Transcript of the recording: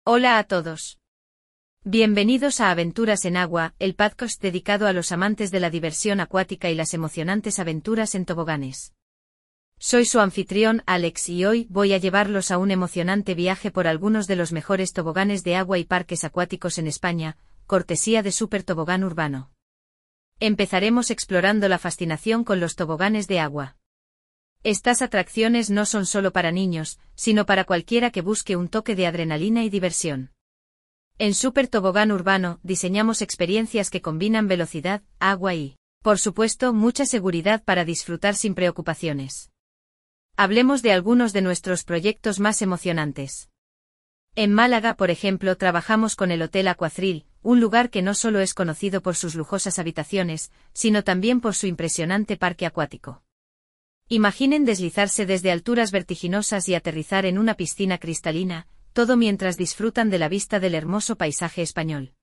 Hola a todos. Bienvenidos a Aventuras en Agua, el podcast dedicado a los amantes de la diversión acuática y las emocionantes aventuras en toboganes. Soy su anfitrión, Alex, y hoy voy a llevarlos a un emocionante viaje por algunos de los mejores toboganes de agua y parques acuáticos en España, cortesía de Super Tobogán Urbano. Empezaremos explorando la fascinación con los toboganes de agua. Estas atracciones no son solo para niños, sino para cualquiera que busque un toque de adrenalina y diversión. En Super Tobogán Urbano diseñamos experiencias que combinan velocidad, agua y, por supuesto, mucha seguridad para disfrutar sin preocupaciones. Hablemos de algunos de nuestros proyectos más emocionantes. En Málaga, por ejemplo, trabajamos con el Hotel Aquathrill, un lugar que no solo es conocido por sus lujosas habitaciones, sino también por su impresionante parque acuático. Imaginen deslizarse desde alturas vertiginosas y aterrizar en una piscina cristalina, todo mientras disfrutan de la vista del hermoso paisaje español.